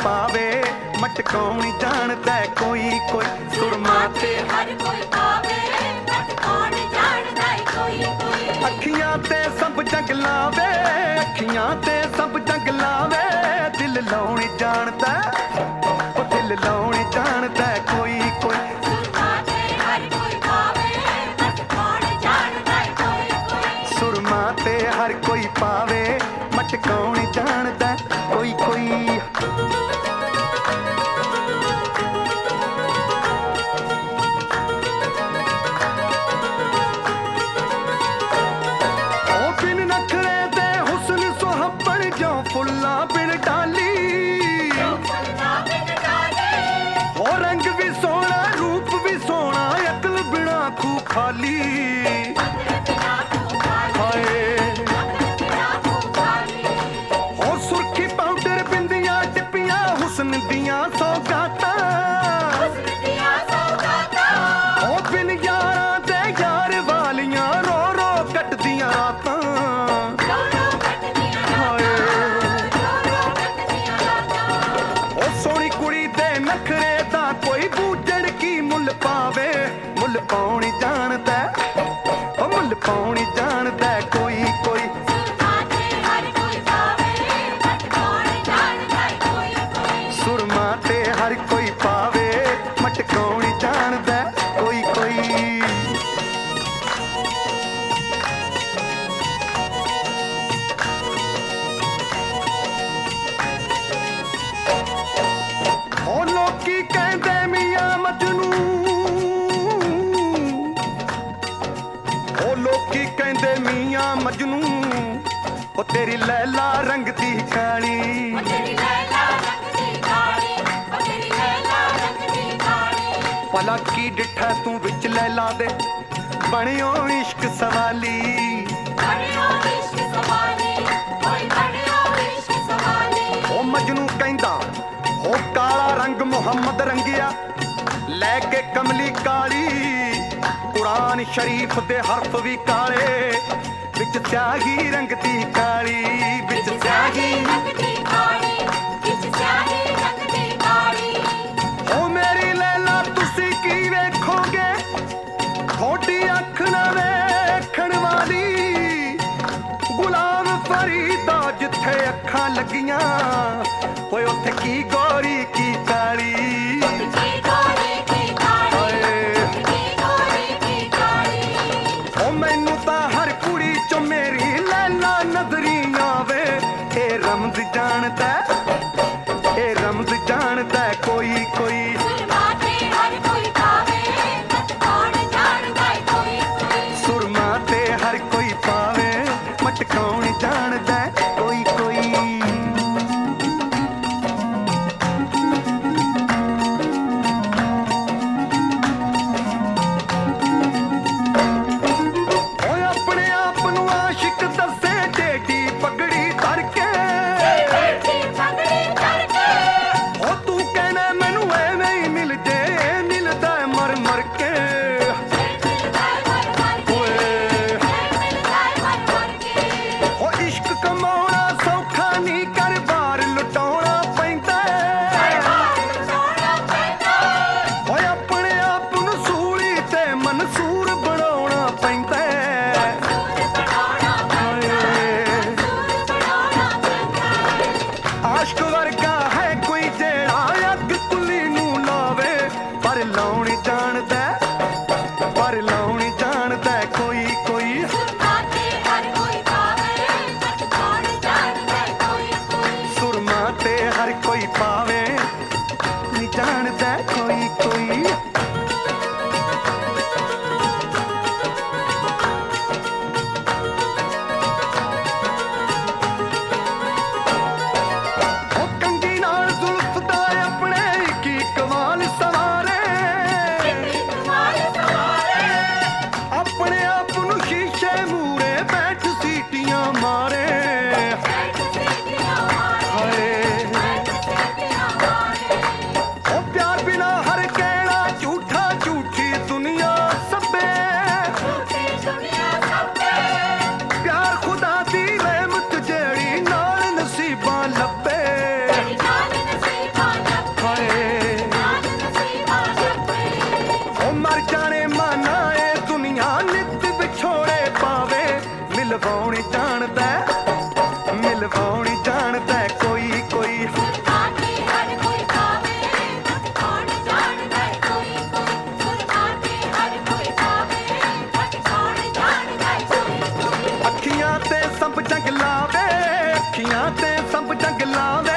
ਪਾਵੇ ਮਟਕਾਉਣ ਜਾਣਦਾ ਕੋਈ ਕੋਈ। ਸੁਰਮਾ ਤੇ ਹਰ ਕੋਈ ਪਾਵੇ ਮਟਕਾਉਣ ਜਾਣਦਾ ਕੋਈ ਕੋਈ। ਅੱਖੀਆਂ ਤੇ ਸਭ ਜੰਗ ਲਾਵੇ, ਅੱਖੀਆਂ ਤੇ ਸਭ ਜੰਗ ਲਾਵੇ, ਦਿਲ ਲਾਉਣ ਜਾਣਦਾ ਉਹ ਦਿਲ ਲਾਉਣ ਜਾਣਦਾ ਕੋਈ ਕੋਈ। ਸੁਰਮਾ ਤੇ ਹਰ ਕੋਈ ਪਾਵੇ ਮਟਕਾਉਣ ਜਾਣਦਾ ਕੋਈ ਕੋਈ। ਸੁਰਮਾ ਤੇ ਹਰ ਕੋਈ ਪਾਵੇ ਮਟਕਾਉਣ ਜਾਣਦਾ ਕੋਈ ਕੋਈ। ਉਹ ਬਿਨ ਨਖਰੇ ਦੇ ਹੁਸਨ ਸੁਹੱਪਣ ਜੋ ਫੁੱਲਾਂ ਬਿਨ ਡਾਲੀ, ਹੋ ਰੰਗ ਵੀ ਸੋਹਣਾ ਰੂਪ ਵੀ ਸੋਹਣਾ ਅਕਲ ਬਿਨਾ ਖੂ ਖਾਲੀ। ਹੁਸਨ ਦੀਆਂ ਸੌਗਾਤਾਂ ਉਹ ਬਿਨ ਯਾਰਾਂ ਦੇ ਯਾਰ ਵਾਲੀਆਂ ਰੋ ਰੋ ਕੱਟਦੀਆਂ ਰਾਤਾਂ। ਉਹ ਸੋਹਣੀ ਕੁੜੀ ਦੇ ਨਖਰੇ ਦਾ ਕੋਈ ਬੂਝਣ ਕੀ ਮੁੱਲ ਪਾਵੇ, ਮੁੱਲ ਪਾਉਣ ਜਾਣਦਾ ਉਹ ਮੁੱਲ ਪਾਉਣ ਜਾਣਦਾ ਕੋਈ ਕੋਈ। ਸੁਰਮਾ ਤੇ ਹਰ ਕੋਈ ਪਾਵੇ ਮਟਕਾਉਣ ਜਾਣਦਾ ਕੋਈ ਕੋਈ। ਉਹ ਲੋਕੀ ਕਹਿੰਦੇ ਮੀਆਂ ਮਜਨੂ, ਉਹ ਲੋਕੀ ਕਹਿੰਦੇ ਮੀਆਂ ਮਜਨੂ, ਉਹ ਤੇਰੀ ਲੈਲਾ ਰੰਗ ਦੀ ਕਾਲੀ। ਭਲਾ ਕੀ ਡਿੱਠਾ ਤੂੰ ਵਿੱਚ ਲੈਲਾ ਦੇ ਬਣਿਓ ਇਸ਼ਕ ਸਵਾਲੀ। ਉਹ ਮਜਨੂ ਕਹਿੰਦਾ ਉਹ ਕਾਲਾ ਰੰਗ ਮੁਹੰਮਦ ਰੰਗਿਆ ਲੈ ਕੇ ਕਮਲੀ ਕਾਲੀ। ਕੁਰਾਨ ਸ਼ਰੀਫ ਦੇ ਹਰਫ ਵੀ ਕਾਲੇ ਵਿੱਚ ਸਿਆਹੀ ਰੰਗ ਦੀ ਕਾਲੀ, ਵਿੱਚ ਸਿਆਹੀ ਰੰਗ ਦੀ ਕਾਲੀ, ਵਿੱਚ ਸਿਆਹੀ ਰੰਗ ਦੀ ਕਾਲੀ। ਉਹ ਮੇਰੀ ਲੈਲਾ ਤੁਸੀਂ ਕੀ ਵੇਖੋਗੇ, ਤੁਹਾਡੀ ਅੱਖ ਨਾ ਵੇਖਣ ਵਾਲੀ। ਗੁਲਾਮ ਫਰੀਦਾ ਜਿੱਥੇ ਅੱਖਾਂ ਲੱਗੀਆਂ ਓਏ ਉੱਥੇ ਕੀ ਗੋਰੀ ਕੀ ਕਾਲੀ। ਉਹ ਮੈਨੂੰ ਤਾਂ ਹਰ ਕੁੜੀ ਚੋਂ ਮੇਰੀ ਲੈਲਾ ਨਜ਼ਰੀ ਆਵੇ। ਇਹ ਰਮਜ਼ ਜਾਣਦਾ ਇਹ ਰਮਜ਼ ਜਾਣਦਾ ਕੋਈ ਕੋਈ। ਸੁਰਮਾ ਤੇ ਹਰ ਕੋਈ ਪਾਵੇ ਮਟਕਾਉਣ ਜਾਣਦਾ ਕੋਈ ਕੋਈ। ਓਏ ਆਪਣੇ ਆਪ ਨੂੰ ਆਸ਼ਿਕ ਦੱਸੇ ਟੇਢੀ ਪਗੜੀ ਧਰ ਕੇ, ਆਪ ਜੰਗਲਾਂ